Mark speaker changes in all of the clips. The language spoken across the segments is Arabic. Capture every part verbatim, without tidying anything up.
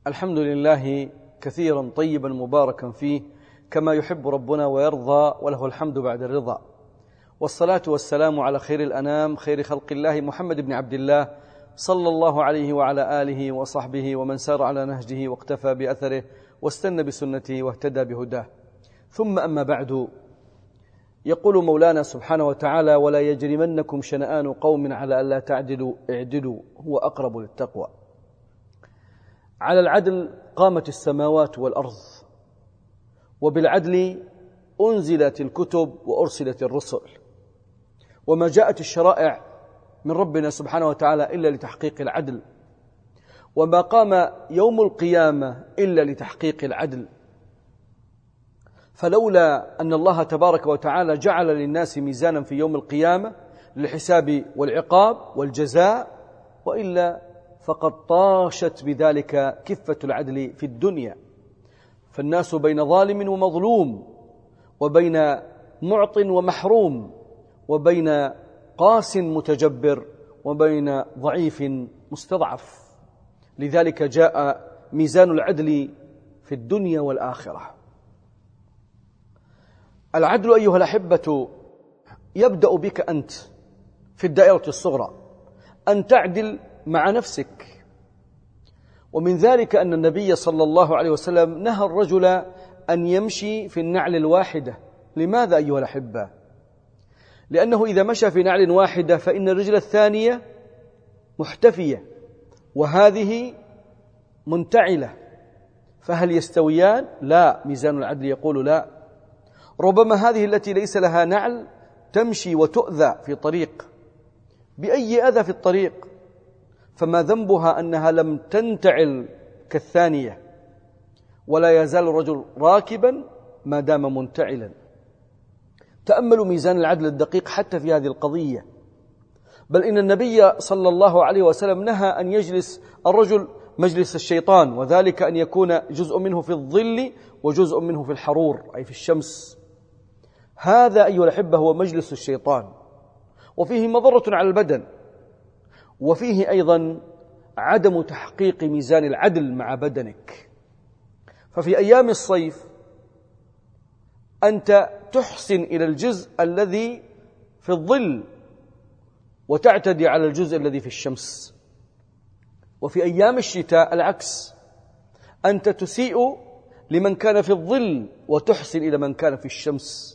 Speaker 1: الحمد لله كثيرا طيبا مباركا فيه كما يحب ربنا ويرضى، وله الحمد بعد الرضا، والصلاة والسلام على خير الأنام خير خلق الله محمد بن عبد الله صلى الله عليه وعلى آله وصحبه ومن سار على نهجه واقتفى بأثره واستنى بسنته واهتدى بهداه. ثم أما بعد، يقول مولانا سبحانه وتعالى: ولا يجرمنكم شنآن قوم على ألا تعدلوا اعدلوا هو أقرب للتقوى. على العدل قامت السماوات والأرض، وبالعدل أنزلت الكتب وأرسلت الرسل، وما جاءت الشرائع من ربنا سبحانه وتعالى إلا لتحقيق العدل، وما قام يوم القيامة إلا لتحقيق العدل. فلولا أن الله تبارك وتعالى جعل للناس ميزانا في يوم القيامة للحساب والعقاب والجزاء، وإلا فقد طاشت بذلك كفة العدل في الدنيا، فالناس بين ظالم ومظلوم، وبين معط ومحروم، وبين قاس متجبر، وبين ضعيف مستضعف. لذلك جاء ميزان العدل في الدنيا والآخرة. العدل أيها الأحبة يبدأ بك أنت في الدائرة الصغرى، أن تعدل مع نفسك. ومن ذلك أن النبي صلى الله عليه وسلم نهى الرجل أن يمشي في النعل الواحدة. لماذا أيها الأحبة؟ لأنه إذا مشى في نعل واحدة فإن الرجل الثانية محتفية وهذه منتعلة، فهل يستويان؟ لا، ميزان العدل يقول لا. ربما هذه التي ليس لها نعل تمشي وتؤذى في طريق بأي أذى في الطريق، فما ذنبها أنها لم تنتعل كالثانية، ولا يزال الرجل راكبا ما دام منتعلا. تأملوا ميزان العدل الدقيق حتى في هذه القضية. بل إن النبي صلى الله عليه وسلم نهى أن يجلس الرجل مجلس الشيطان، وذلك أن يكون جزء منه في الظل وجزء منه في الحرور أي في الشمس. هذا أيها الأحبة هو مجلس الشيطان، وفيه مضرة على البدن، وفيه أيضا عدم تحقيق ميزان العدل مع بدنك. ففي أيام الصيف أنت تحسن إلى الجزء الذي في الظل وتعتدي على الجزء الذي في الشمس، وفي أيام الشتاء العكس، أنت تسيء لمن كان في الظل وتحسن إلى من كان في الشمس.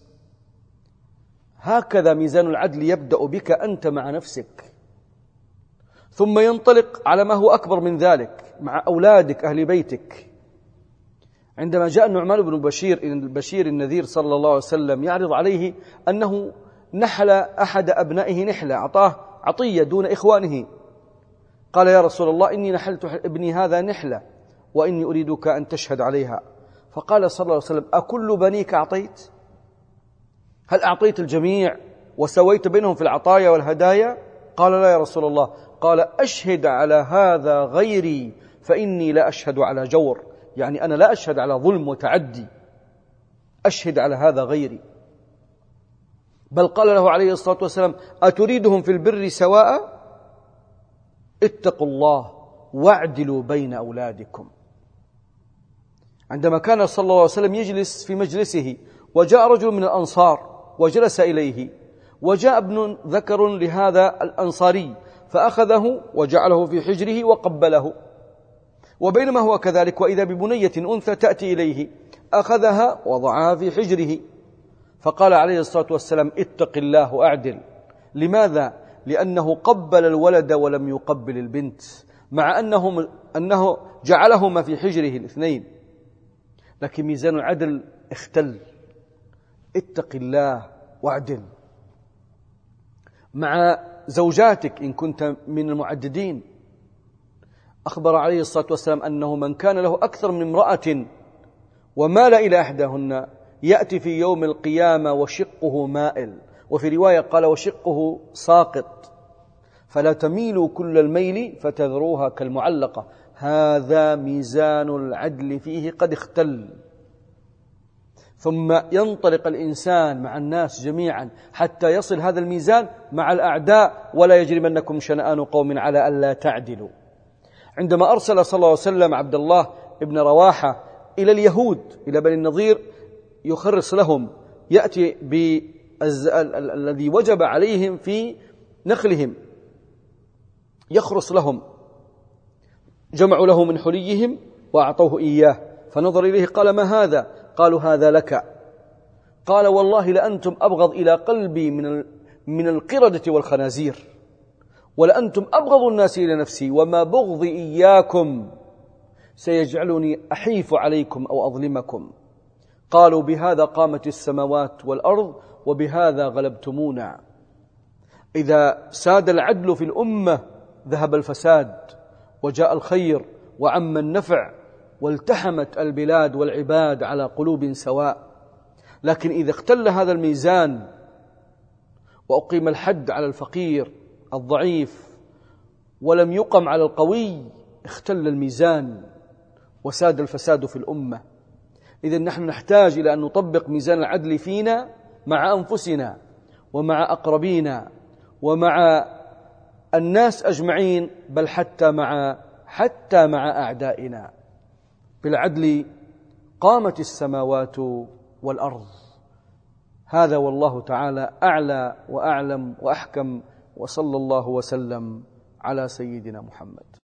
Speaker 1: هكذا ميزان العدل يبدأ بك أنت مع نفسك، ثم ينطلق على ما هو أكبر من ذلك مع أولادك أهل بيتك. عندما جاء النعمان بن بشير إلى البشير النذير صلى الله عليه وسلم يعرض عليه أنه نحل أحد أبنائه نحلة، أعطاه عطية دون إخوانه، قال: يا رسول الله، إني نحلت ابني هذا نحلة وإني أريدك أن تشهد عليها. فقال صلى الله عليه وسلم: أكل بنيك أعطيت؟ هل أعطيت الجميع وسويت بينهم في العطايا والهدايا؟ قال: لا يا رسول الله. قال: أشهد على هذا غيري فإني لا أشهد على جور، يعني أنا لا أشهد على ظلم وتعدي، أشهد على هذا غيري. بل قال له عليه الصلاة والسلام: أتريدهم في البر سواء؟ اتقوا الله واعدلوا بين أولادكم. عندما كان صلى الله عليه وسلم يجلس في مجلسه وجاء رجل من الأنصار وجلس إليه، وجاء ابن ذكر لهذا الأنصاري فأخذه وجعله في حجره وقبله، وبينما هو كذلك وإذا ببنية أنثى تأتي إليه أخذها وضعها في حجره، فقال عليه الصلاة والسلام: اتق الله وأعدل. لماذا؟ لأنه قبل الولد ولم يقبل البنت، مع أنه, أنه جعلهما في حجره الاثنين، لكن ميزان العدل اختل. اتق الله واعدل. مع زوجاتك إن كنت من المعددين، أخبر عليه الصلاة والسلام أنه من كان له أكثر من امرأة ومال إلى إحداهن يأتي في يوم القيامة وشقه مائل، وفي رواية قال: وشقه ساقط، فلا تميلوا كل الميل فتذروها كالمعلقة. هذا ميزان العدل فيه قد اختل. ثم ينطلق الإنسان مع الناس جميعا حتى يصل هذا الميزان مع الأعداء: ولا يجرمنكم شنآن قوم على ألا تعدلوا. عندما أرسل صلى الله عليه وسلم عبد الله بن رواحة إلى اليهود، إلى بني النضير، يخرص لهم، يأتي بالذي وجب عليهم في نخلهم، يخرص لهم، جمعوا له من حليهم وأعطوه إياه، فنظر إليه قال: ما هذا؟ قالوا: هذا لك. قال: والله لأنتم أبغض إلى قلبي من من القردة والخنازير، ولأنتم أبغض الناس إلى نفسي، وما بغضي إياكم سيجعلني أحيف عليكم أو أظلمكم. قالوا: بهذا قامت السماوات والأرض وبهذا غلبتمونا. إذا ساد العدل في الأمة ذهب الفساد وجاء الخير وعم النفع، والتحمت البلاد والعباد على قلوب سواء. لكن إذا اختل هذا الميزان وأقيم الحد على الفقير الضعيف ولم يقم على القوي، اختل الميزان وساد الفساد في الأمة. إذن نحن نحتاج إلى أن نطبق ميزان العدل فينا مع أنفسنا ومع أقربينا ومع الناس أجمعين، بل حتى مع حتى مع أعدائنا. بالعدل قامت السماوات والأرض. هذا والله تعالى أعلى وأعلم وأحكم، وصلى الله وسلم على سيدنا محمد.